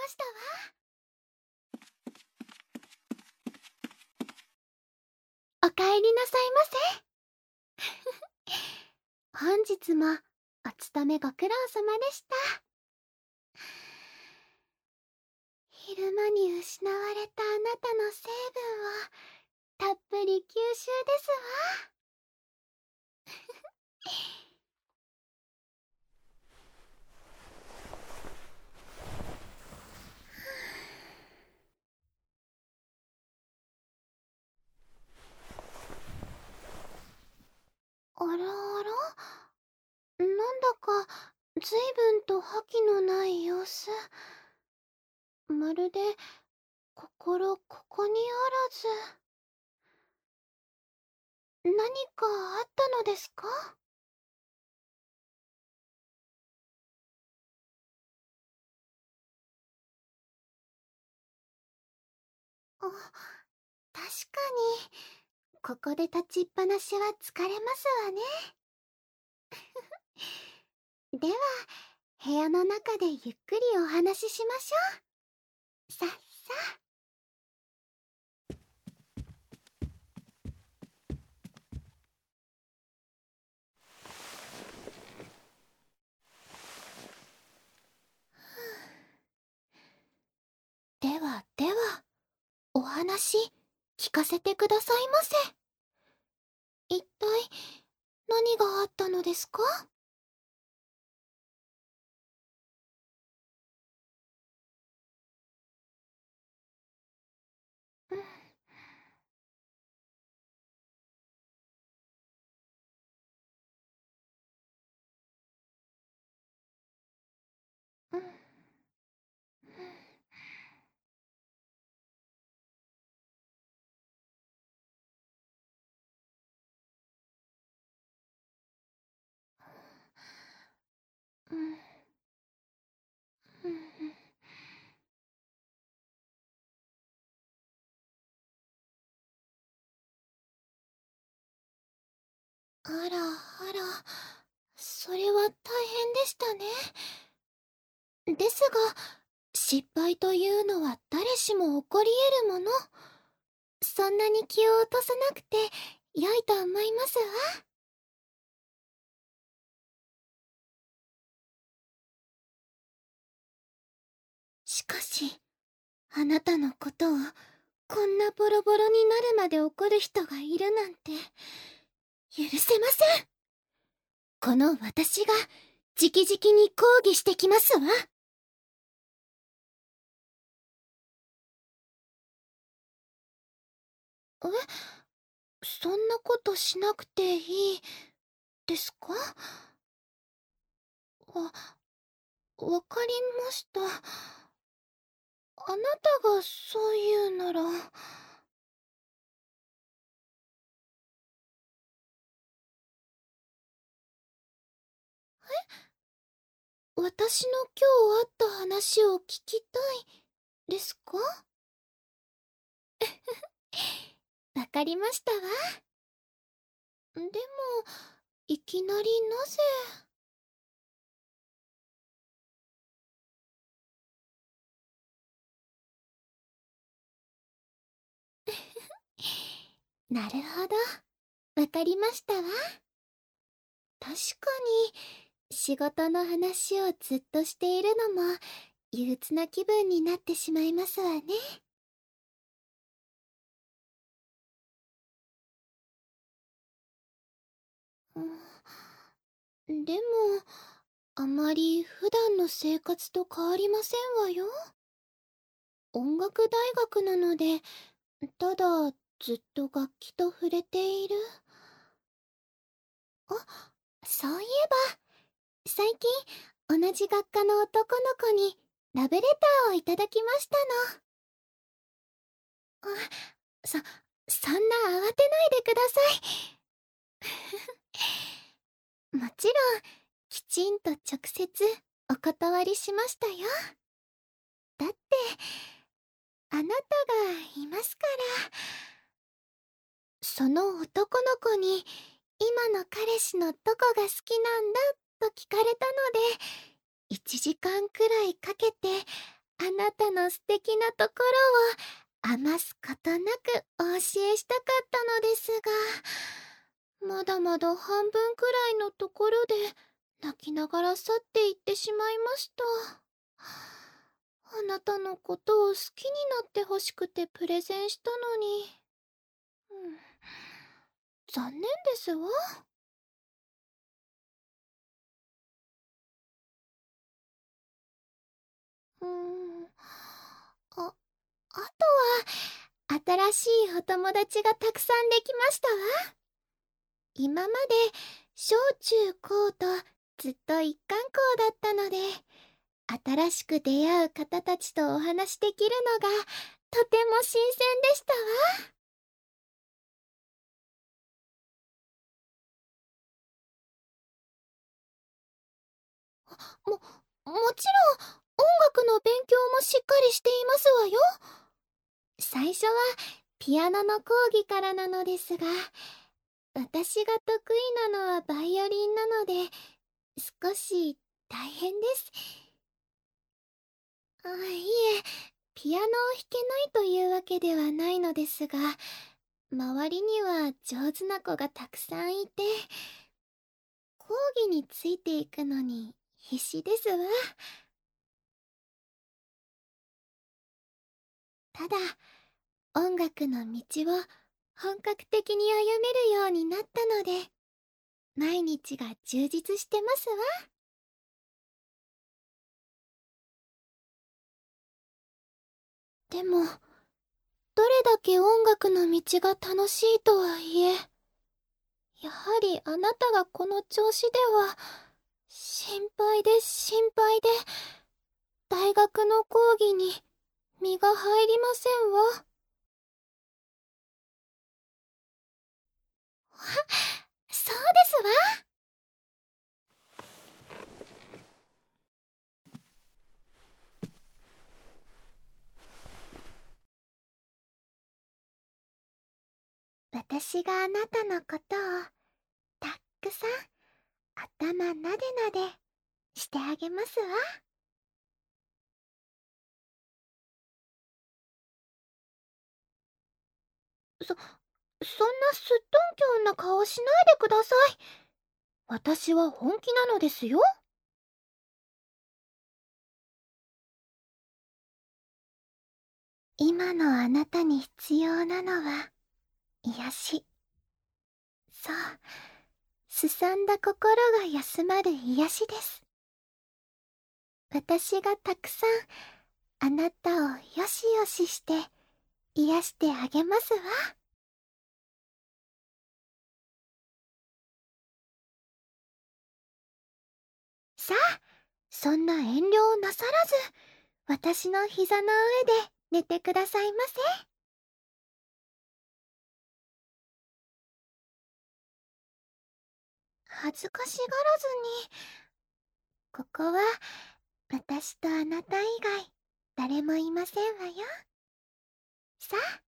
ましたわ。おかえりなさいませ。本日もお勤めご苦労様でした。昼間に失われたあなたの成分をたっぷり吸収ですわ。あらあら、なんだか随分と覇気のない様子。まるで心ここにあらず。何かあったのですか？あ、確かにここで立ちっぱなしは疲れますわね。では部屋の中でゆっくりお話ししましょう。さっさ。ではでは、お話聞かせてくださいませ。一体何があったのですか？うんうんうんうんうん。あらあら、それは大変でしたね。ですが、失敗というのは誰しも起こり得るもの。そんなに気を落とさなくて良いと思いますわ。しかし、あなたのことをこんなボロボロになるまで怒る人がいるなんて許せません。この私が直々に抗議してきますわ。え、そんなことしなくていいですか？わかりました。あなたがそう言うなら。私の今日あった話を聞きたいですか？わかりましたわ。でも、いきなりなぜ？なるほど。わかりましたわ。確かに、仕事の話をずっとしているのも、憂鬱な気分になってしまいますわね。でも、あまり普段の生活と変わりませんわよ。音楽大学なので、ただずっと楽器と触れている。あ、そういえば、最近同じ学科の男の子にラブレターをいただきましたの。あ、そ、そんな慌てないでください。もちろん、きちんと直接お断りしましたよ。だって、あなたがいますから。その男の子に、今の彼氏のどこが好きなんだと聞かれたので、1時間くらいかけてあなたの素敵なところを余すことなくお教えしたかったのですが、まだまだ半分くらいのところで泣きながら去っていってしまいました。あなたのことを好きになってほしくてプレゼンしたのに、残念ですわ。あ、あとは、新しいお友達がたくさんできましたわ。今まで、小中高とずっと一貫校だったので、新しく出会う方たちとお話できるのが、とても新鮮でしたわ。もちろん、音楽の勉強もしっかりしていますわよ。最初は、ピアノの講義からなのですが、私が得意なのはバイオリンなので、少し大変です。いえ、ピアノを弾けないというわけではないのですが、周りには上手な子がたくさんいて、講義についていくのに必死ですわ。ただ、音楽の道を本格的に歩めるようになったので、毎日が充実してますわ。でも、どれだけ音楽の道が楽しいとはいえ、やはりあなたがこの調子では、心配で心配で、大学の講義に身が入りませんわ。そうですわ。私があなたのことをたくさん頭なでなでしてあげますわ。そんなすっとんきょんな顔しないでください。私は本気なのですよ。今のあなたに必要なのは癒し。そう、すさんだ心が休まる癒しです。私がたくさんあなたをよしよしして癒してあげますわ。さあ、そんな遠慮をなさらず、私の膝の上で寝てくださいませ。恥ずかしがらずに、ここは私とあなた以外誰もいませんわよ。さあ、